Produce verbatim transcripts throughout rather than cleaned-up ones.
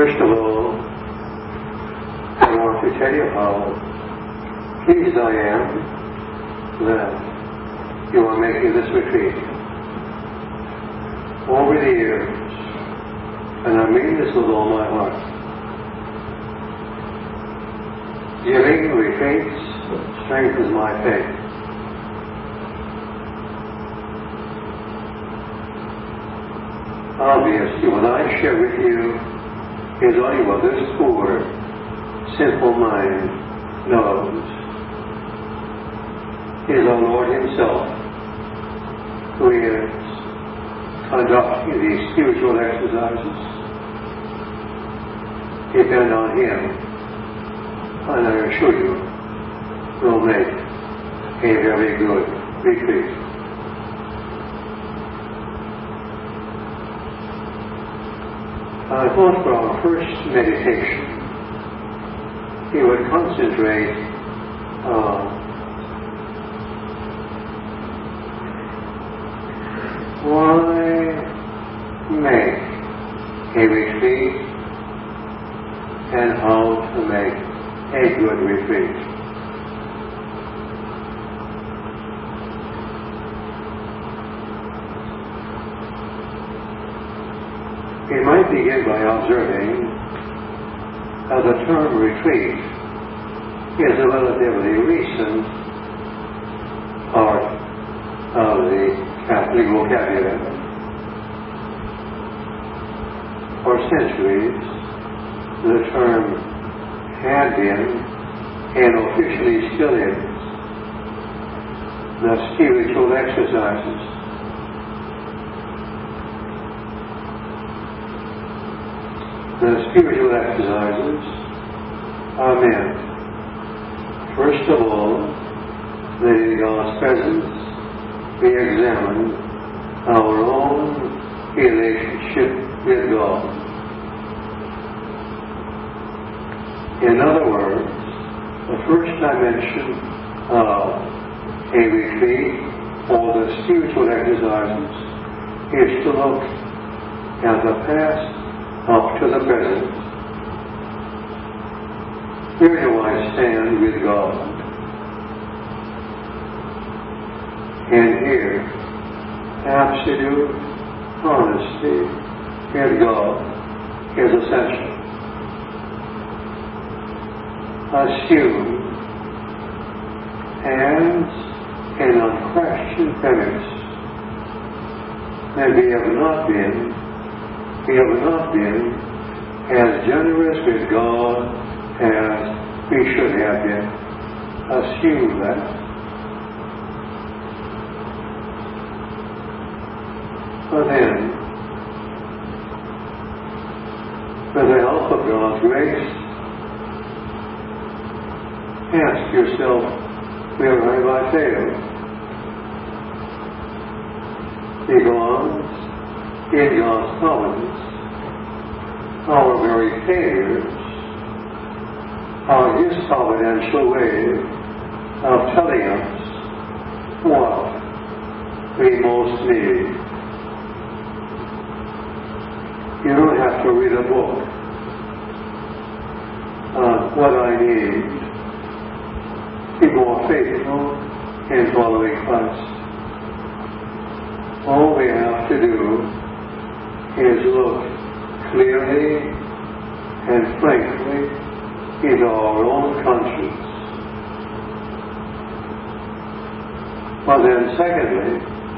First of all, I want to tell you how pleased I am that you are making this retreat. Over the years, and I mean this with all my heart, giving retreats strengthens my faith. Obviously, what I share with you is only what this poor, simple mind knows. It is our Lord Himself who is conducting these spiritual exercises. Depend on Him, and I assure you, will make a very good retreat. I thought for our first meditation, we would concentrate on why make a retreat and how to make a good retreat. We might begin by observing how the term retreat is a relatively recent part of the Catholic vocabulary. For centuries, the term had been, and officially still is, the spiritual exercises. The spiritual exercises are meant, first of all, that in God's presence we examine our own relationship with God. In other words, the first dimension of a retreat or the spiritual exercises is to look at the past up to the present. Where do I stand with God? And here, absolute honesty with God is essential. Assume as an unquestioned premise that we have not been We have not been as generous with God as we should have been. Assume that. But then, with the help of God's grace, ask yourself, where have I failed? Because in God's providence, our very failures are His providential way of telling us what we most need. You don't have to read a book on what I need to be more faithful in following Christ. All we have to do is look clearly and frankly into our own conscience. But then secondly,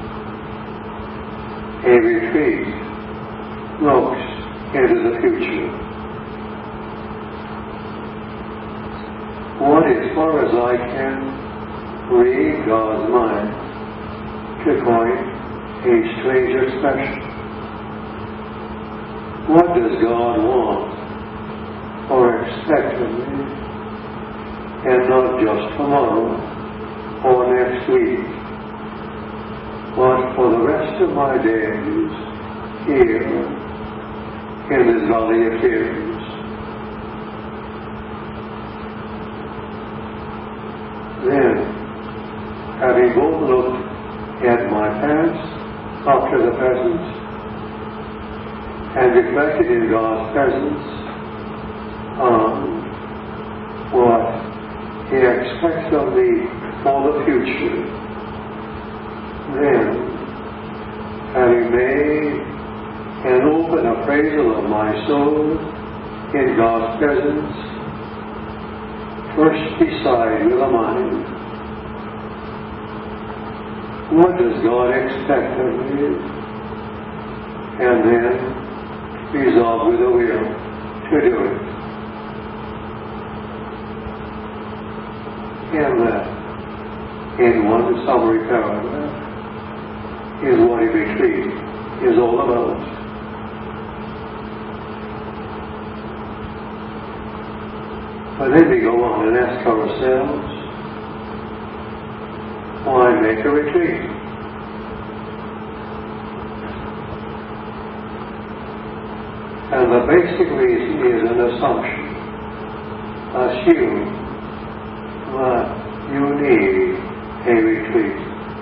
a retreat looks into the future. What, as far as I can read God's mind, to coin a strange expression, what does God want or expect of me? And not just tomorrow or next week, but for the rest of my days here in this valley of tears. Then, having both looked at my past up to the present, and reflected in God's presence on what He expects of me for the future, then, having made an open appraisal of my soul in God's presence, first decide with the mind, what does God expect of me? And then resolve with the will to do it. And that, in one summary paragraph, is what a retreat is all about. But then we go on and ask ourselves, why make a retreat? And the basic reason is an assumption. Assume that you need a retreat.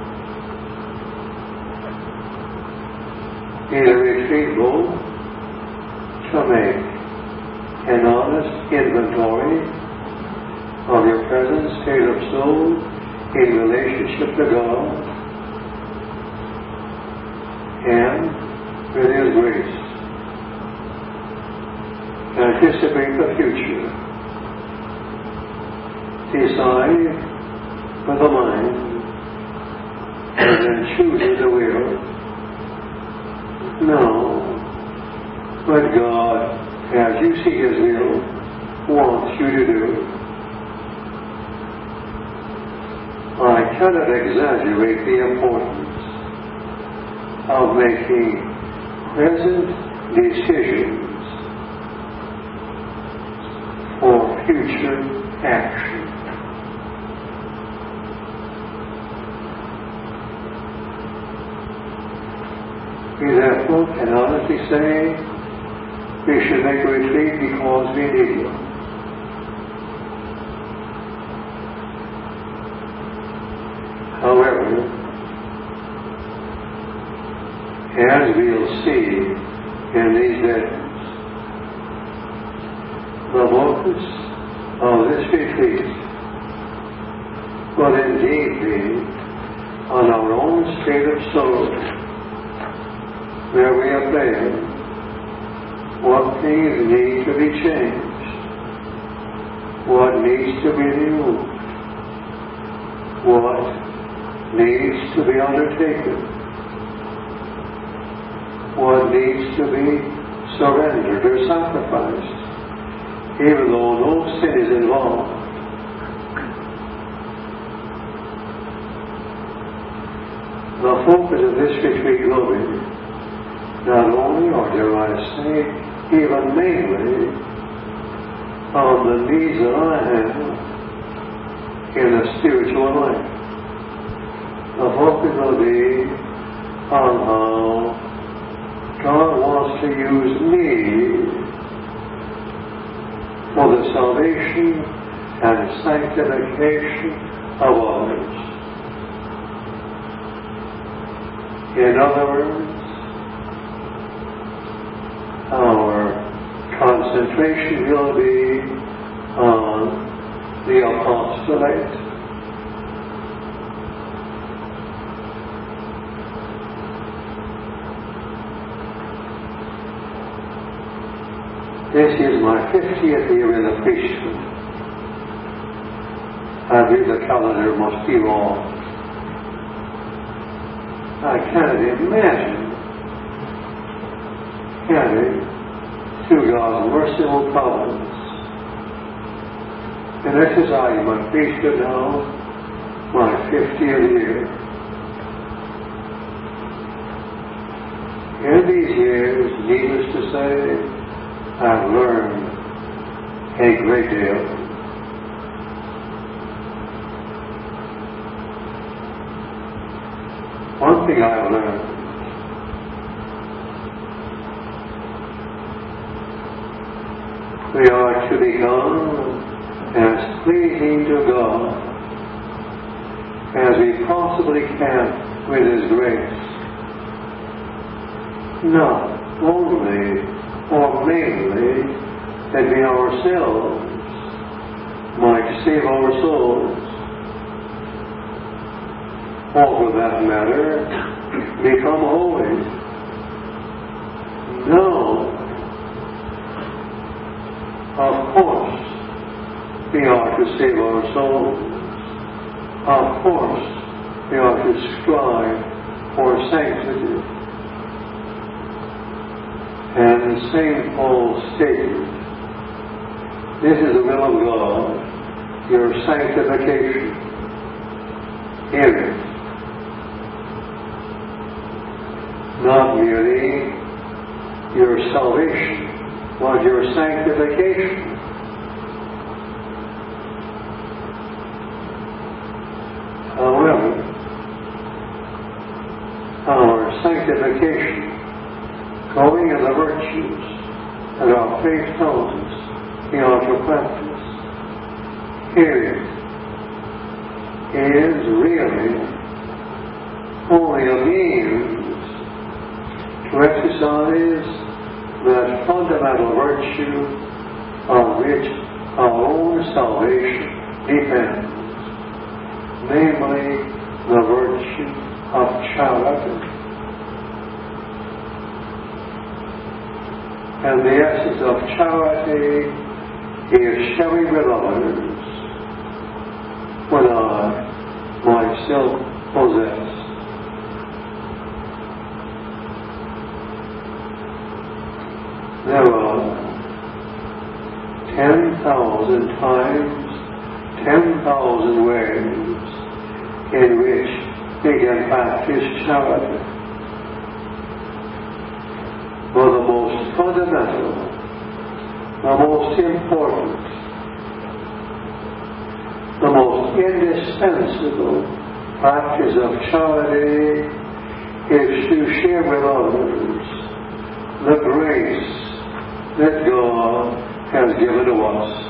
In a retreat both to make an honest inventory of your present state of soul in relationship to God and with His grace. Anticipate the future. Decide with the mind and then choose with the will. No, but God, as you see His will, wants you to do. I cannot exaggerate the importance of making present decisions for future action. We therefore can honestly say we should make a retreat because we need one. However, as we'll see in these days, the focus of this retreat will indeed be on our own state of soul, where we have failed, what things need to be changed, what needs to be renewed, what needs to be undertaken, what needs to be surrendered or sacrificed, even though no sin is involved. The focus of this retreat will be not only, or dare I say, even mainly, on the needs that I have in the spiritual life. The focus will be on how God wants to use me for the salvation and sanctification of others. In other words, our concentration will be on the apostolate. This is my fiftieth year in the priesthood. I believe the calendar must be wrong. I cannot imagine, can it, through God's merciful providence, in exercising my priesthood now, my fiftieth year. In these years, needless to say, I've learned a great deal. One thing I've learned, we are to become as pleasing to God as we possibly can with His grace. Not only or mainly that we ourselves might save our souls, or for that matter, become holy. No. Of course, we are to save our souls. Of course, we are to strive for sanctity. And Saint Paul stated, this is the will of God, your sanctification in it. Not merely your salvation, but your sanctification. However, our sanctification, growing in the virtues that our faith tells us we are to practice, here is really only a means to exercise that fundamental virtue on which our own salvation depends, namely the virtue of charity. And the essence of charity is sharing with others what I myself possess. There are ten thousand times, ten thousand ways in which we can practice charity. But the most fundamental, the most important, the most indispensable practice of charity is to share with others the grace that God has given to us.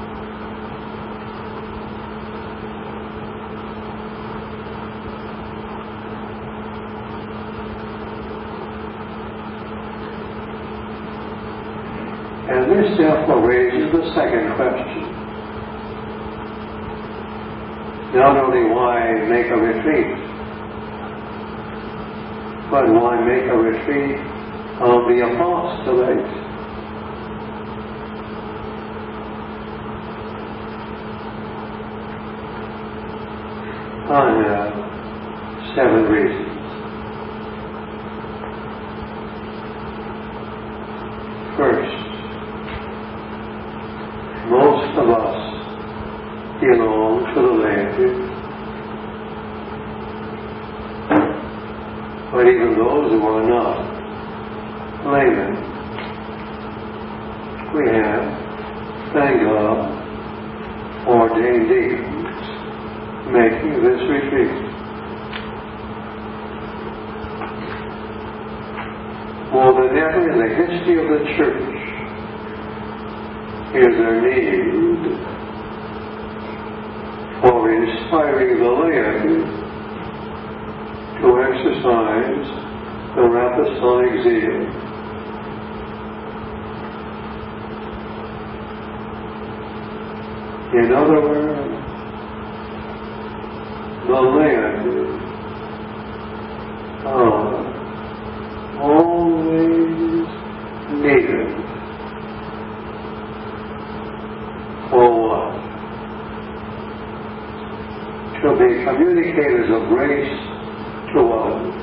And this therefore raises the second question. Not only why make a retreat, but why make a retreat on the apostolate? I have seven reasons. First, most of us belong to the laity, but even those who are not laymen, we have, thank God, ordained deacons making this retreat. More than ever in the history of the Church is there need for inspiring the laity to exercise their apostolic zeal. In other words, the laity are always needed. For what? To be communicators of grace to others.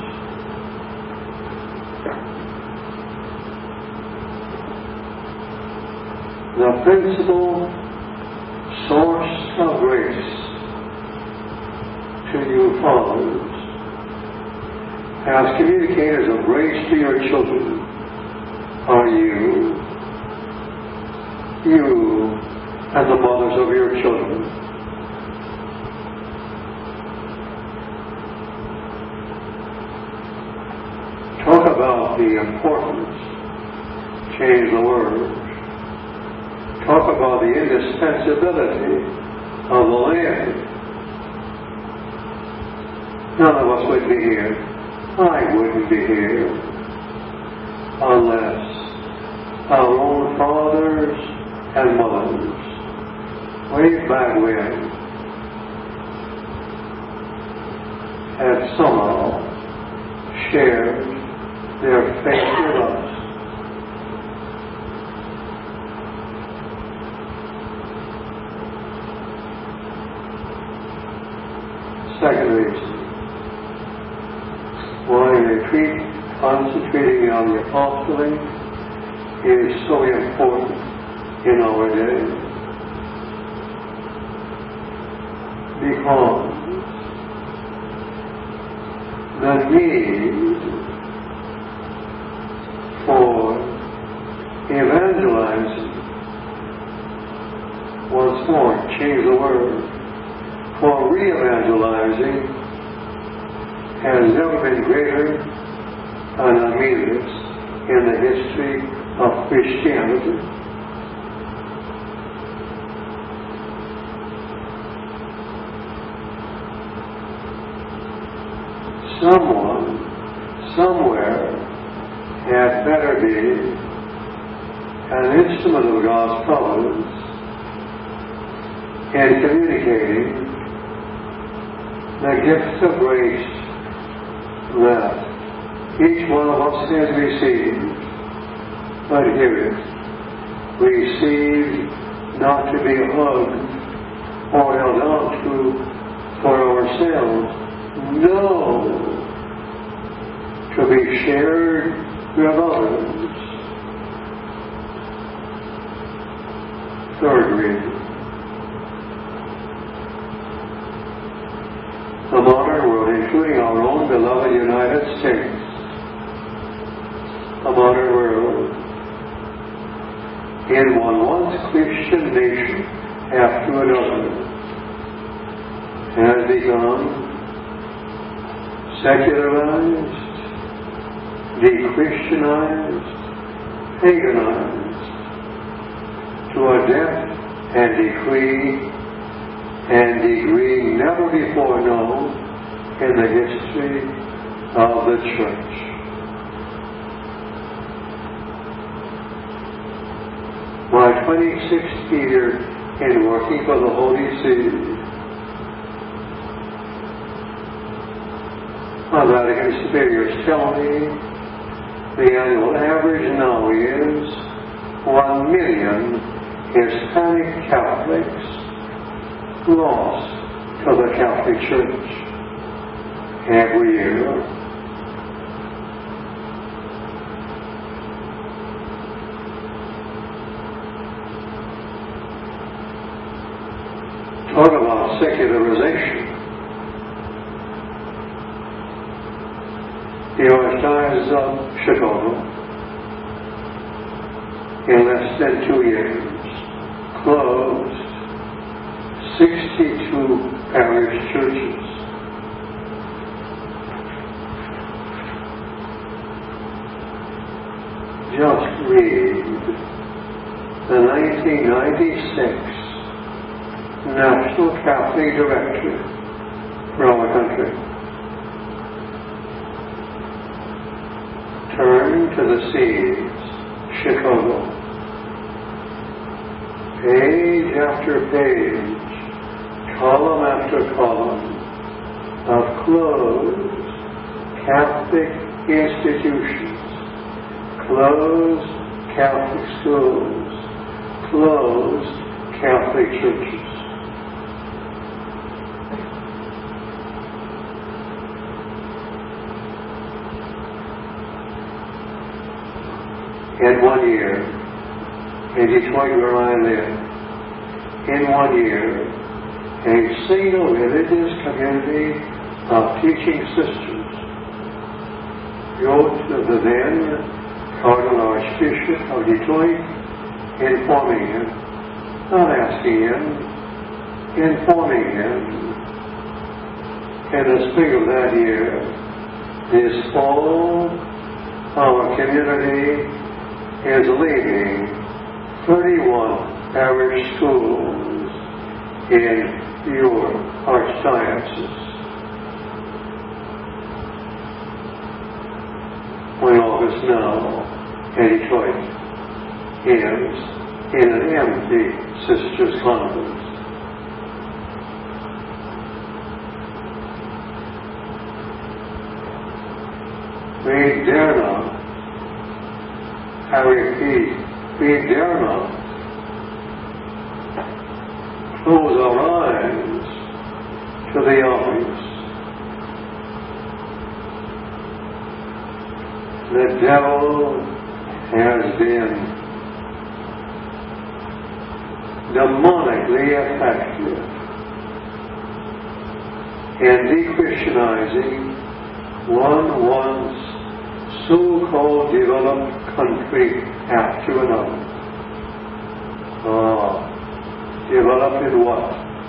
The principal source of grace to you fathers, as communicators of grace to your children, are you, you and the mothers of your children. Talk about the importance, change the word. Talk about the indispensability of the laity. None of us would be here. I wouldn't be here unless our own fathers and mothers, way back when, had somehow shared their faith with us. Second reason why retreat, concentrating on the apostolate, is so important in our day. Because the need for evangelizing, once more, change the word, for re-evangelizing has never been greater than I mean this in the history of Christianity. Someone, somewhere, had better be an instrument of God's providence in communicating the gifts of grace that each one of us has received, but hear it, received not to be hugged or held on to for ourselves, no, to be shared with others. Third reason, the modern world, including our own beloved United States, the modern world, in one once Christian nation after another, has become secularized, de-Christianized, paganized, to a depth and degree and degree never before known in the history of the Church. My twenty-sixth year in working for the Holy See, my Vatican superiors tell me the annual average now is one million Hispanic Catholics lost to the Catholic Church every year. Talk about secularization. The Archdiocese of Chicago, in less than two years, closed sixty-two parish churches. Just read the nineteen ninety-six National Catholic Directory for our country. Turn to the seas, Chicago. Page after page, column after column of closed Catholic institutions, closed Catholic schools, closed Catholic churches. In one year, in Detroit where I live, in one year, a single religious community of teaching sisters wrote to the then Cardinal Archbishop of Detroit, informing him, not asking him, informing him, in the spring of that year, this fall, our community is leaving thirty-one parish schools in your archdiocese. When August now in Detroit ends, in an empty sister's convent. We dare not, I repeat, we dare not close our eyes to the obvious. The devil has been demonically effective in de-Christianizing one once so-called developed country after another. Ah, developed in what?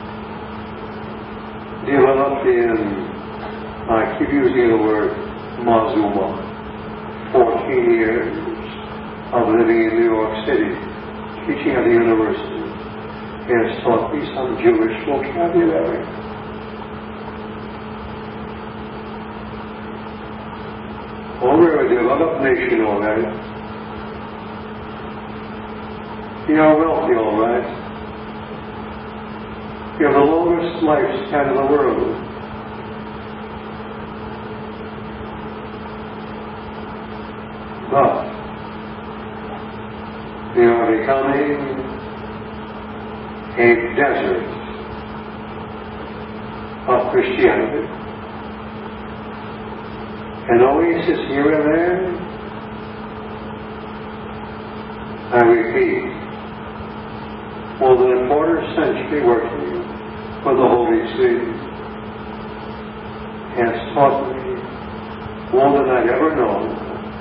Developed in, I keep using the word Mazuma, fourteen years of living in New York City, teaching at the university, has taught me some Jewish vocabulary. Oh, we're a developed nation, all right. We are wealthy, all right. We have the longest lifespan in the world. But we are becoming a desert of Christianity. An oasis here and there. I repeat, more than a quarter century working for the Holy See has taught me more than I'd ever known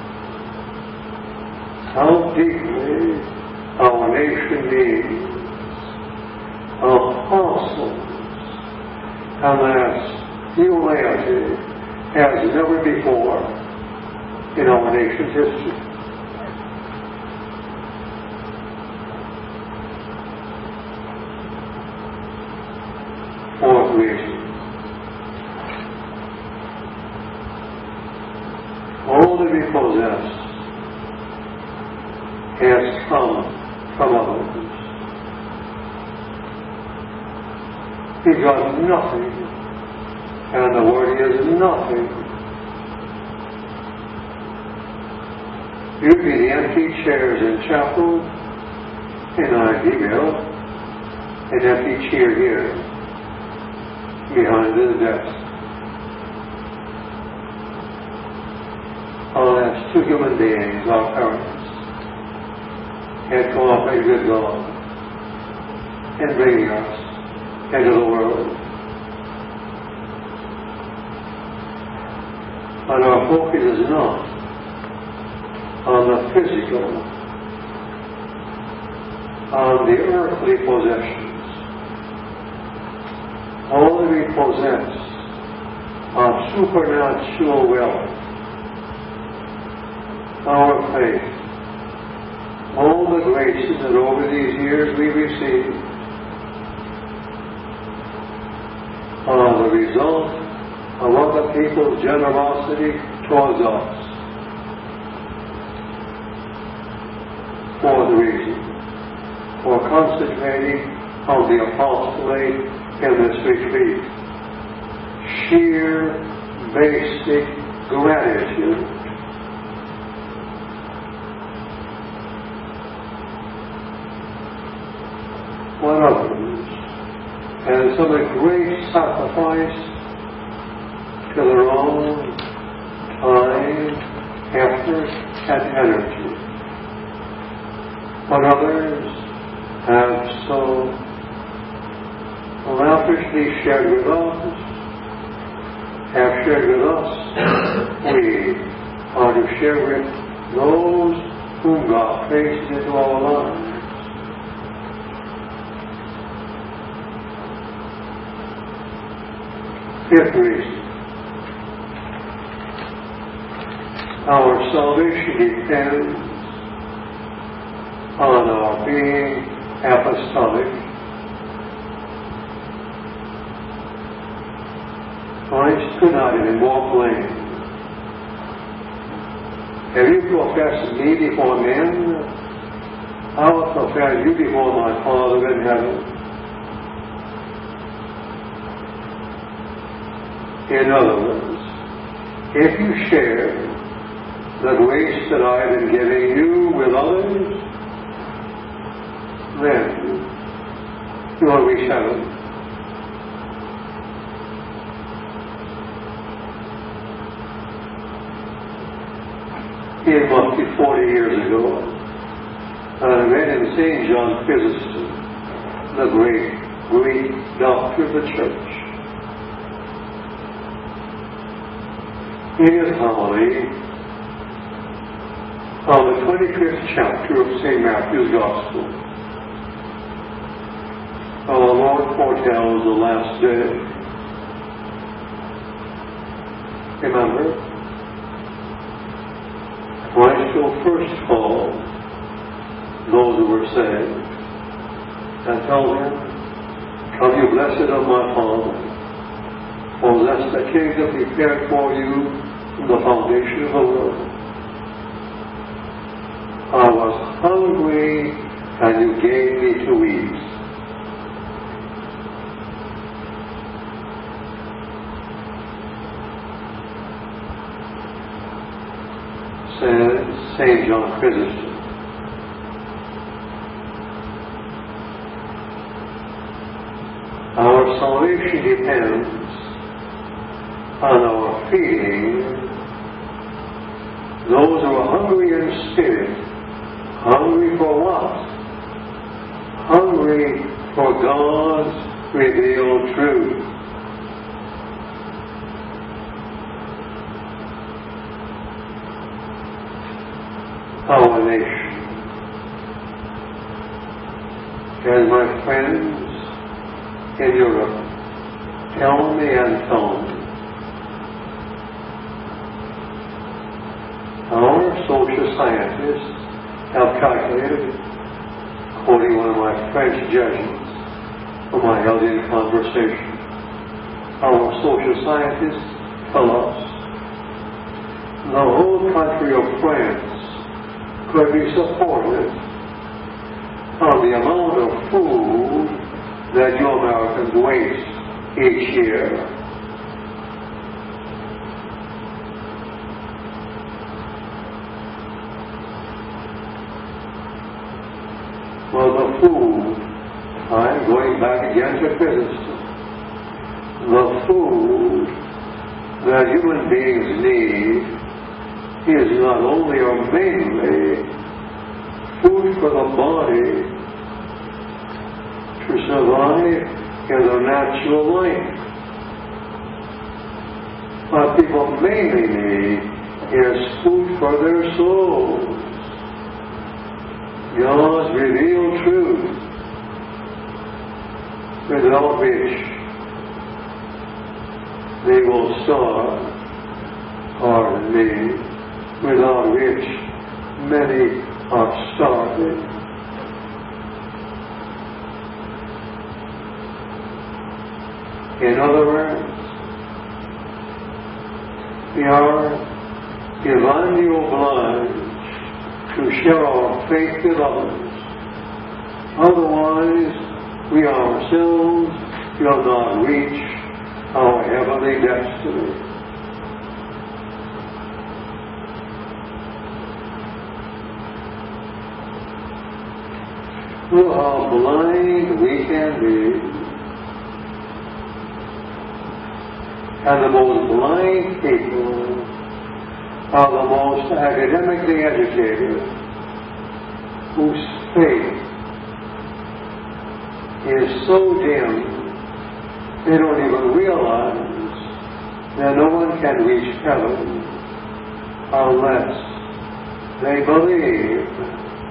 how deeply our nation needs apostles, and that humanity as never before in our nation's history. Fourth reason. All that we possess has come from others. We got nothing. And the word is nothing. You'd be the empty chairs in chapel, in Ideville, an empty chair here, behind the desk. Oh, that's two human beings, our parents, had come up a good God and bringing us into the world. But our focus is not on the physical, on the earthly possessions. All that we possess of supernatural wealth, our faith, all the graces that over these years we received are the result of other people's generosity towards us. Fourth reason for concentrating on the apostolate in this retreat. Sheer basic gratitude. What others, and some a great sacrifice to their own time, effort, and energy. What others have so lavishly shared with us, have shared with us, we are to share with those whom God placed into our lives. Fifth reason. Our salvation depends on our being apostolic. Christ could not even walk lame. Have you professed me before men? I will fulfill you before my Father in heaven. In other words, if you share the grace that I have been giving you with others, then you will reach heaven. It must be forty years ago, and I read in Saint John Chrysostom, the great Greek doctor of the Church, in his homily on the twenty-fifth chapter of Saint Matthew's Gospel. Our Lord foretells the last day. Remember, Christ will first call those who were saved and tell them, "Come, you blessed of my Father, possess the kingdom prepared for you from the foundation of the world. I was hungry, and you gave me to eat. Says Saint John Chrysostom. Our salvation depends on our feeding those who are hungry in spirit. Hungry for what? Hungry for God's revealed truth. Our nation, as my friends in Europe tell me and tell me, our social scientists have calculated, quoting one of my French Jesuits whom I held in conversation, our social scientists tell us the whole country of France could be supported on the amount of food that you Americans waste each year. Well, the food, I'm going back again to Chrysostom, the food that human beings need is not only or mainly food for the body to survive in their natural life. What people mainly need is food for their souls. God's revealed truth, without which they will starve, pardon me, without which many are starving. In other words, we are divinely obliged to share our faith with others. Otherwise, we ourselves will not reach our heavenly destiny. Oh, how blind we can be. And the most blind people are the most academically educated, whose faith is so dim they don't even realize that no one can reach heaven unless they believe.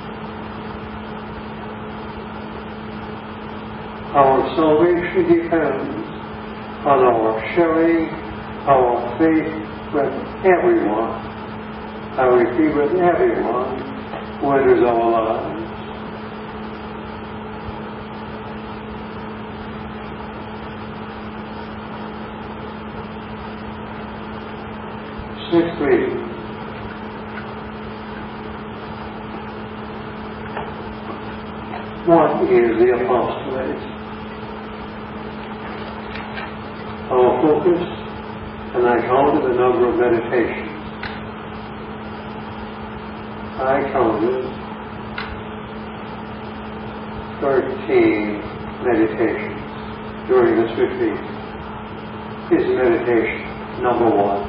Our salvation depends on our sharing our faith with everyone. I repeat, with everyone who enters our lives. Sixthly, What is the apostolate? Our focus, and I counted the number of meditations. I counted thirteen meditations during this retreat. Is meditation number one.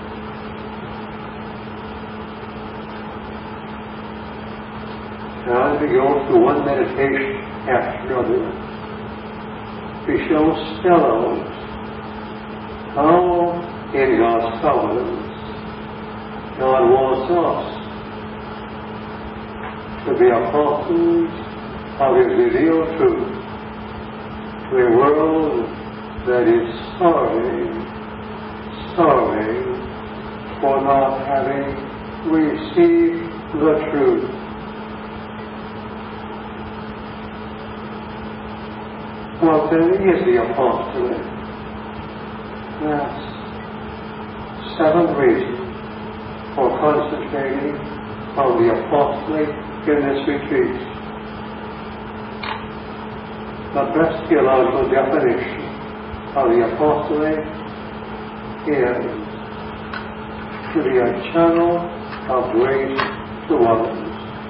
Now, as we go through one meditation after another, we shall spell out how, in God's providence, God wants us to be apostles of His revealed truth to a world that is starving, starving for not having received the truth. What then is the apostolate? That's seven reasons for concentrating on the apostolate in this retreat. The best theological definition of the apostolate is to be a channel of grace to others.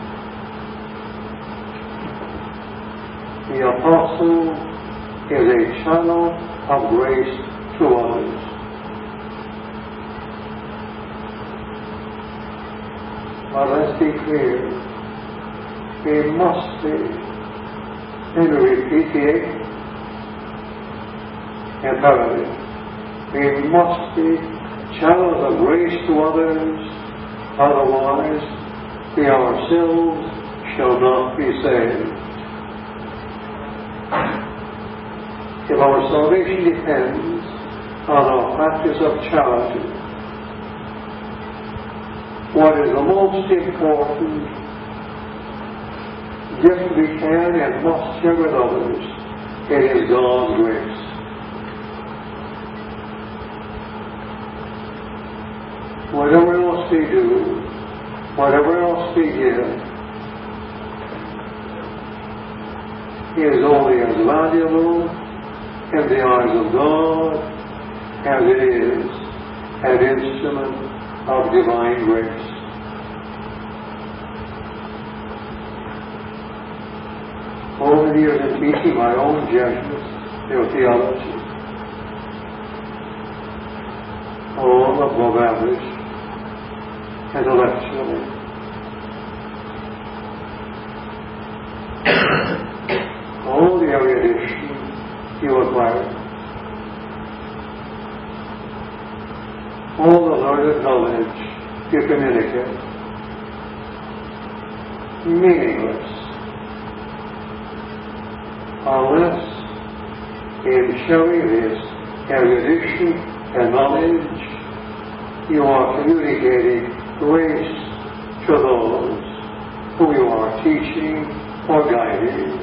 The apostle is a channel of grace to others. But let's be clear, we must be, and we repeat the imperative, we must be channels of grace to others, otherwise we ourselves shall not be saved. If our salvation depends on our practice of charity, what is the most important gift we can and must share with others, it is God's grace. Whatever else we do, whatever else we give, is only as valuable in the eyes of God as it is an instrument of divine grace. Over the years of teaching my own judgments, their theology, all above average, intellectually, all the erudition you acquire, all the learned knowledge you communicate, meaningless unless in showing this erudition and knowledge you are communicating grace to those who you are teaching or guiding.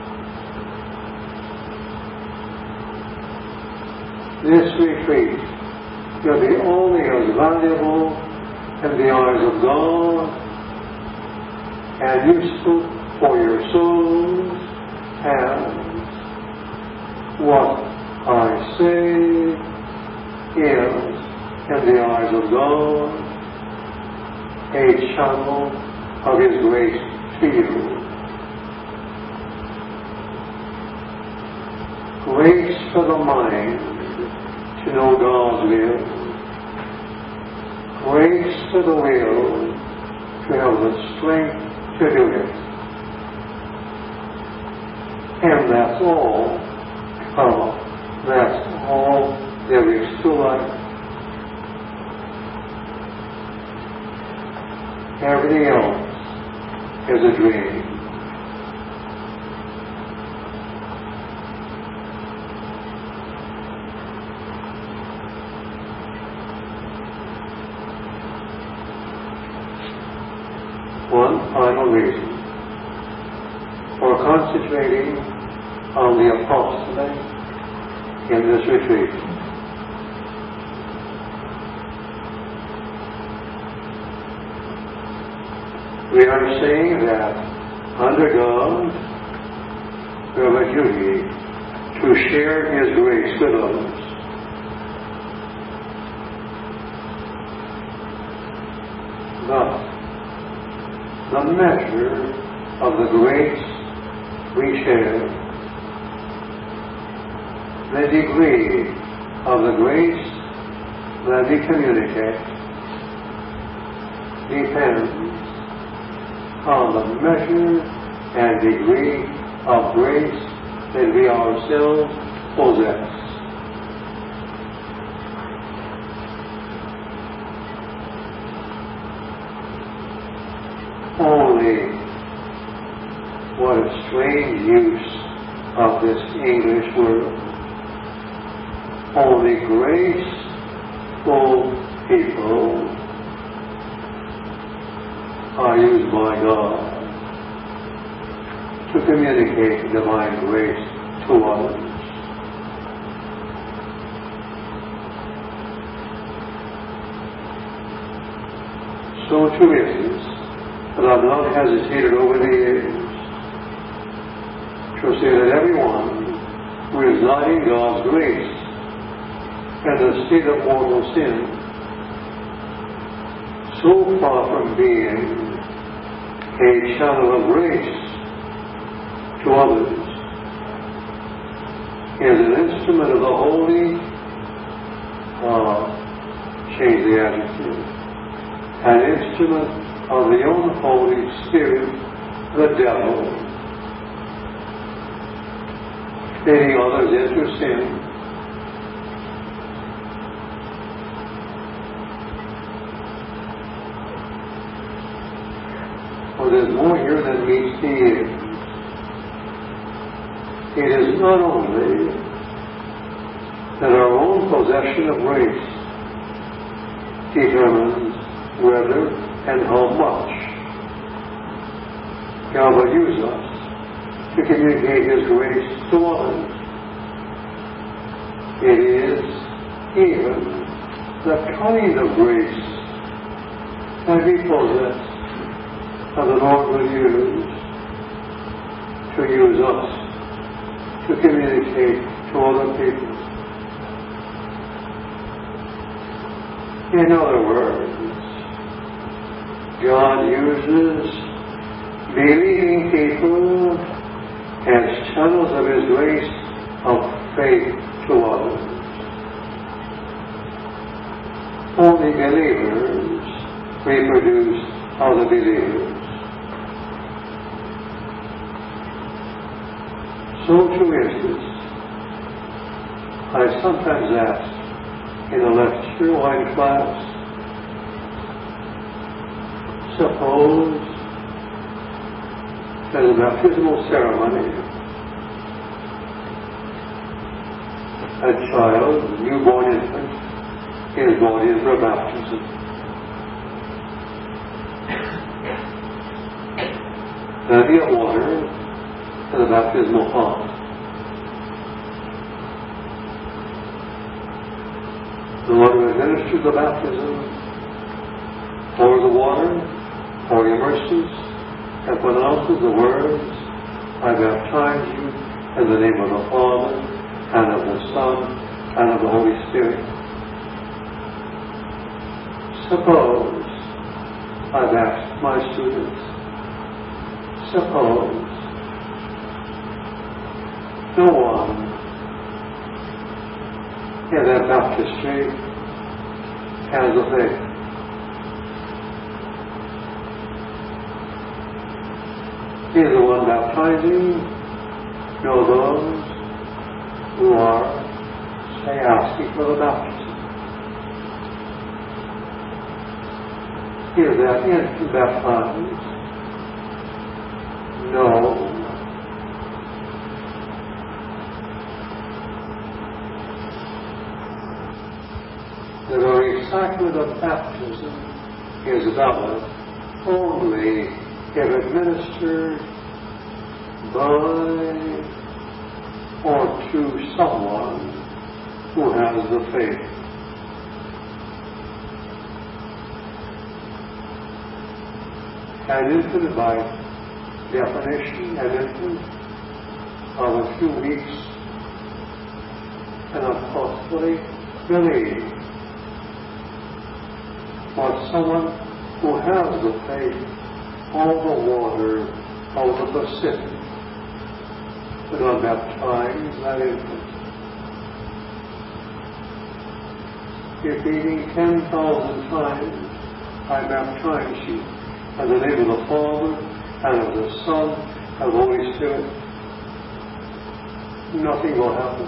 This retreat will be only as valuable in the eyes of God and useful for your souls as what I say is, in the eyes of God, a channel of His grace to you. Grace for the mind to know God's will. Grace for the will to have the strength to do it. And that's all. Oh, that's all there is to life. Everything else is a dream. One final reason for concentrating on the apostolate in this retreat. We are saying that under God we have a duty to share His grace with others. Thus, the measure of the grace we share, the degree of the grace that we communicate, depends on the measure and degree of grace that we ourselves possess. Only, what a strange use of this English word, only graceful people are used by God to communicate divine grace to others. So too is it that I've not hesitated over the years to say that everyone who is not in God's grace and the state of mortal sin, so far from being a channel of grace to others, is an instrument of the Holy, uh, change the adjective, an instrument of the unholy Spirit, the devil, leading others into sin. For there's more here than meets the ear. It is not only that our own possession of grace determines whether and how much God will use us to communicate His grace to others. It is even the kind of grace that we possess that the Lord will use to use us to communicate to other people. In other words, God uses believing people as channels of His grace of faith to others. Only believers reproduce other believers. So too is this. I sometimes ask in a lecture or in class, suppose there's a baptismal ceremony. A child, newborn infant, is brought in for baptism. There'll be a water to the baptismal font. The Lord will administer the baptism, pour the water, or immerses, and pronounces the words, I baptize you in the name of the Father, and of the Son, and of the Holy Spirit. Suppose I've asked my students, suppose no one in that baptistry has a faith. Is the one baptizing, know those who are, say, asking for the baptism. Is that infant baptized? No. The very sacrament of baptism is valid only if administered by or to someone who has the faith. An infant, by definition, an infant of a few weeks and apostolic believe. But someone who has the faith of the water of the Pacific could not baptize that infant. If eating ten thousand times, I baptize you in the name of the Father, and of the Son, and of the Holy Spirit, nothing will happen.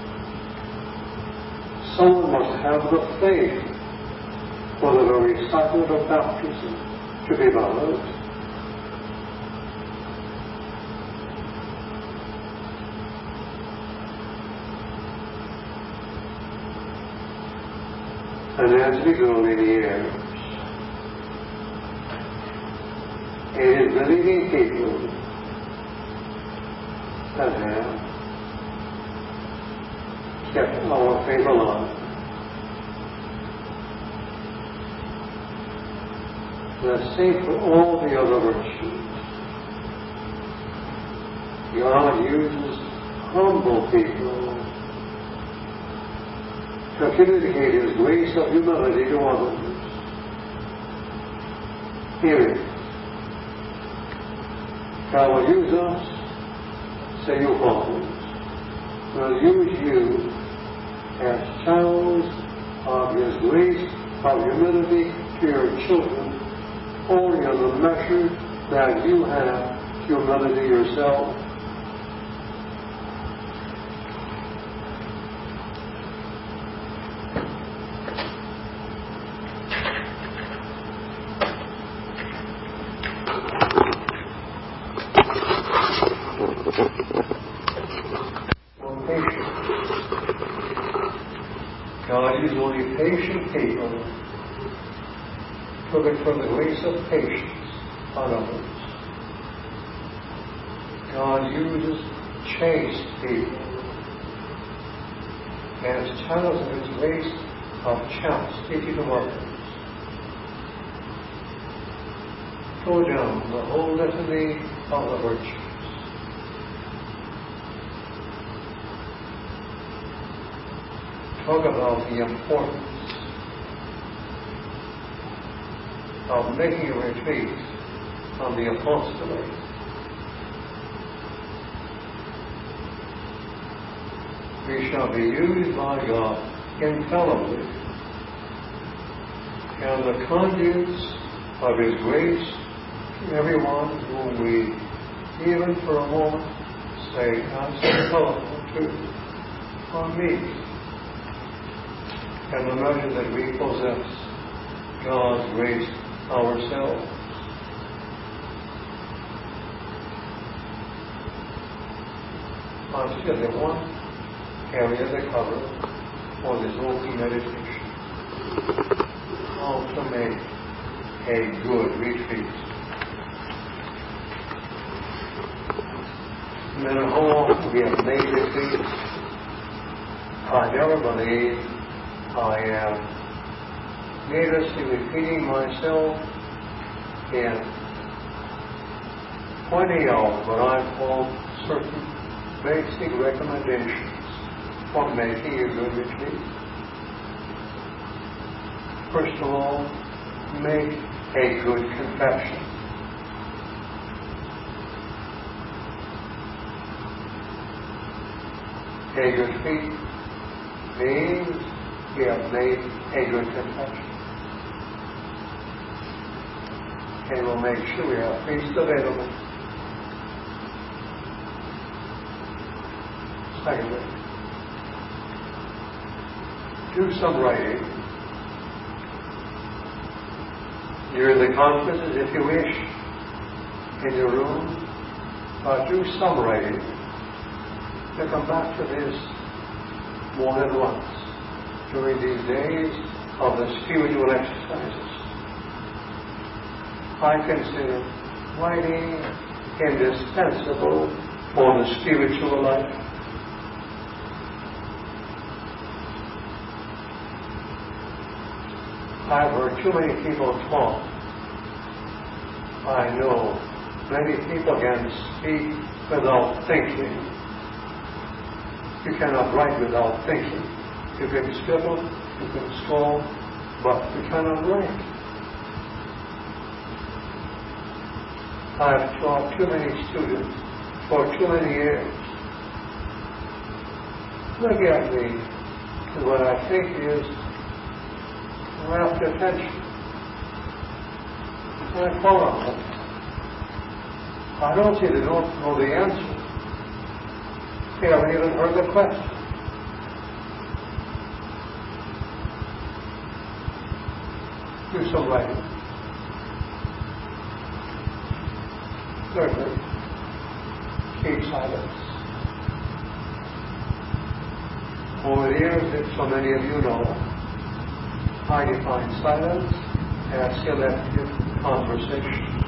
Someone must have the faith for the very sacrament of baptism to be valid. And as we go in the years, it is believing people that have kept our faith alive. The same for all the other virtues. God uses humble people to communicate His grace of humility to others. Hear it. God will use us, say you fathers, will use you as channels of His grace of humility to your children, only in the measure that you have humility yourself. God uses only patient people to look for the grace of patience on others. God uses chaste people as channels of His grace of chastity to others. Go down the whole litany of the virtues. Talk about the importance of making a retreat from the apostolate. We shall be used by God infallibly, and the conduits of His grace to everyone whom we, even for a moment, say, ask God to, on me. And the measure that we possess God's grace ourselves. I still have one area to cover for this open meditation. How to make a good retreat. No matter how often we have made retreats, I never believe I am needlessly repeating myself in pointing out what I call certain basic recommendations for making a good retreat. First of all, make a good confession. A good retreat means we have made a good confession. And we'll make sure we have priests available. Secondly, do some writing. During the conferences, if you wish, in your room, uh, do some writing to come back to this more than once during these days of the spiritual exercises. I consider writing indispensable for the spiritual life. I've heard too many people talk. I know many people can speak without thinking, You cannot write without thinking. You can scribble, you can scroll, but you cannot write. I have taught too many students for too many years. They get me to what I think is rapt attention. I fall on them. I don't see they don't know the answer. They haven't even heard the question. Do some writing. Thirdly, keep silence. Over the years, as so many of you know, I define silence as selective conversation.